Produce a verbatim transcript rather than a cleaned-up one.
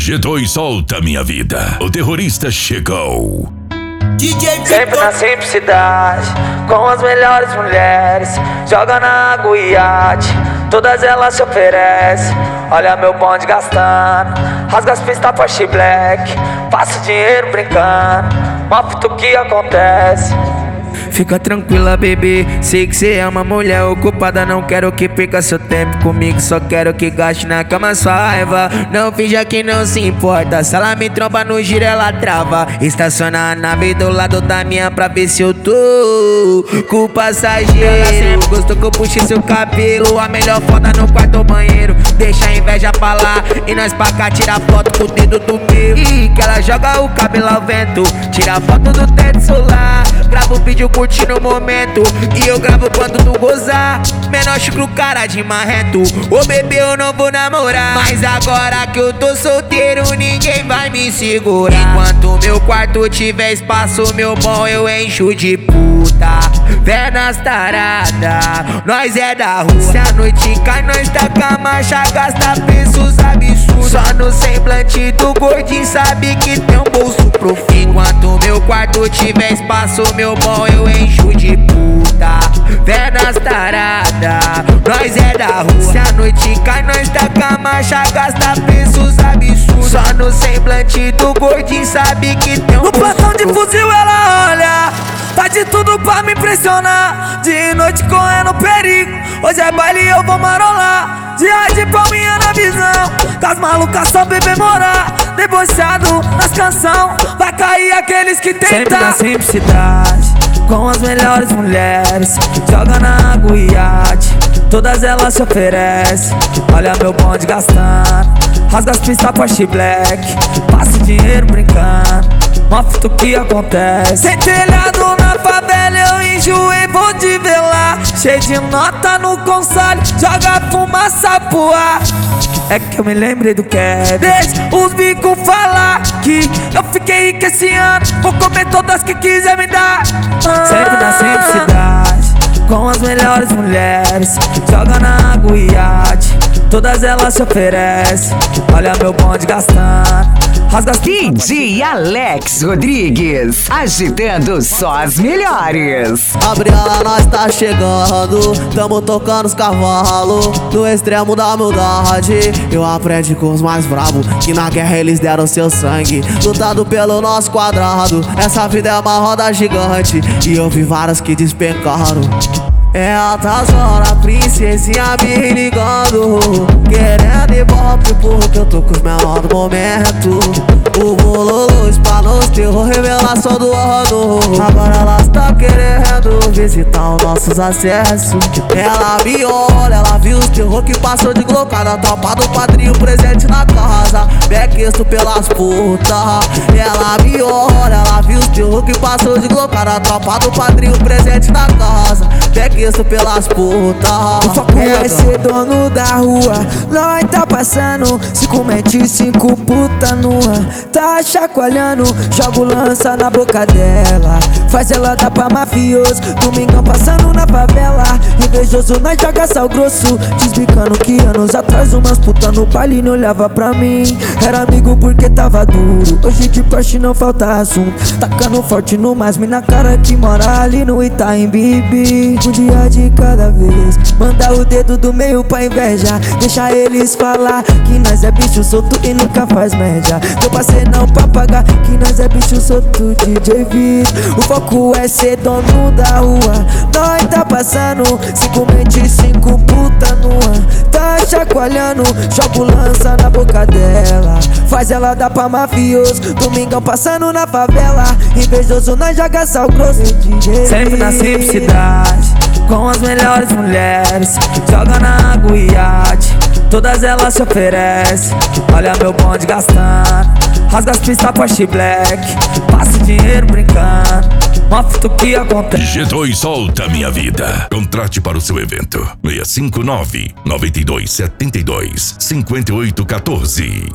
Digitou e solta minha vida. O terrorista chegou. D J Sempre na simplicidade, com as melhores mulheres. Joga na água e iate, todas elas se oferecem. Olha meu bonde gastando, rasga as pistas Porsche Black. Passa o dinheiro brincando, mostra o que acontece. Fica tranquila, bebê, sei que cê é uma mulher ocupada. Não quero que perca seu tempo comigo, só quero que gaste na cama sua raiva. Não finja que não se importa, se ela me tromba no giro ela trava. Estaciona a nave do lado da minha pra ver se eu tô com o passageiro. Ela sempre gostou que eu puxei seu cabelo, a melhor foda no quarto ou banheiro. Deixa a inveja pra lá e nós pra cá tira foto com o dedo do meu. E que ela joga o cabelo ao vento, tira foto do teto solar. Gravo o vídeo curtindo o momento e eu gravo quando tu gozar. Menor chucro, cara de marrento. Ô bebê, eu não vou namorar, mas agora que eu tô solteiro ninguém vai me segurar. Enquanto meu quarto tiver espaço, meu bom, eu encho de puta. Pernas tarada, nós é da rua. Se a noite cai, nós taca a marcha, gasta preços absurdos. Só no semblante do gordinho sabe que tem um bolso profundo. Enquanto meu quarto tiver espaço, meu bom, eu encho de puta. Pernas tarada, nós é da rua. Se a noite cai, nós taca a marcha, gasta preços absurdos. Só no semblante do gordinho sabe que tem um no bolso plantão de profundo. fuzil ela olha, tá de tudo pra me impressionar. De noite correndo perigo, hoje é baile e eu vou marolar. Dia de palminha na visão, com as malucas só bebê morar. Debochado nas canção, vai cair aqueles que tentam. Sempre na simplicidade, com as melhores mulheres. Joga na água e iate, todas elas se oferecem. Olha meu bonde gastando, rasga as pistas Porsche Black. Passa o dinheiro brincando, mostra o que acontece. Sem telhado na favela eu enjoei, vou te ver lá. Cheio de nota no console, joga fumaça pro ar. É que eu me lembrei do Kevin. Deixa os bicos falar que eu fiquei rico esse ano, vou comer todas que quiser me dar. ah. Sempre na simplicidade, com as melhores mulheres. Joga na água e iate, todas elas se oferecem. Olha meu bonde gastando, rasga as D J Alex Rodrigues, agitando só as melhores. Gabriela, nós tá chegando, tamo tocando os cavalos, no extremo da humildade. Eu aprendi com os mais bravos, que na guerra eles deram seu sangue, lutado pelo nosso quadrado. Essa vida é uma roda gigante, e eu vi várias que despencaram. É altas horas, princesinha me ligando, querendo ibope porque eu tô com os menores do momento. O bololô, espanos, terror, revelação do ano. Agora elas tá querendo visitar os nossos acessos. Ela me olha, ela viu os terror que passou de glocada. Tropa do padrinho presente na casa, bequisto pelas putas. Ela me olha, ela viu os terror que passou de glocada. Tropa do padrinho presente na casa, bequisto pelas putas. O foco é ser dono da rua, nós tá passando cinco mente, cinco puta nua. Tá chacoalhando, jogo lança na boca dela, faz ela dar pra mafioso. Domingão passando na favela, invejoso nós joga sal grosso. Desbicando que anos atrás umas puta no baile não olhava pra mim. Era amigo porque tava duro, hoje de Porsche não falta assunto. Tacando forte no mais mina cara que mora ali no Itaim Bibi. Um dia de cada vez, manda o dedo do meio pra inveja, deixa eles falar que nós é bicho solto e nunca faz média. Tô parceiro não pra pagar, que nós é bicho solto, D J Vitor. O foco é ser dono da rua, nós tá passando cinco mente, cinco puta nua. Tá chacoalhando, jogo lança na boca dela, faz ela dar pra mafioso. Domingão passando na favela, invejoso nós joga sal grosso, D J. Sempre na simplicidade, com as melhores mulheres. Joga na água e iate, todas elas se oferecem. Olha meu bonde gastando, rasga as pistas Porsche Black. Passa o dinheiro brincando, mostra o que acontece. Digitou e solta minha vida. Contrate para o seu evento. seis cinco nove, nove dois sete dois, cinco oito um quatro.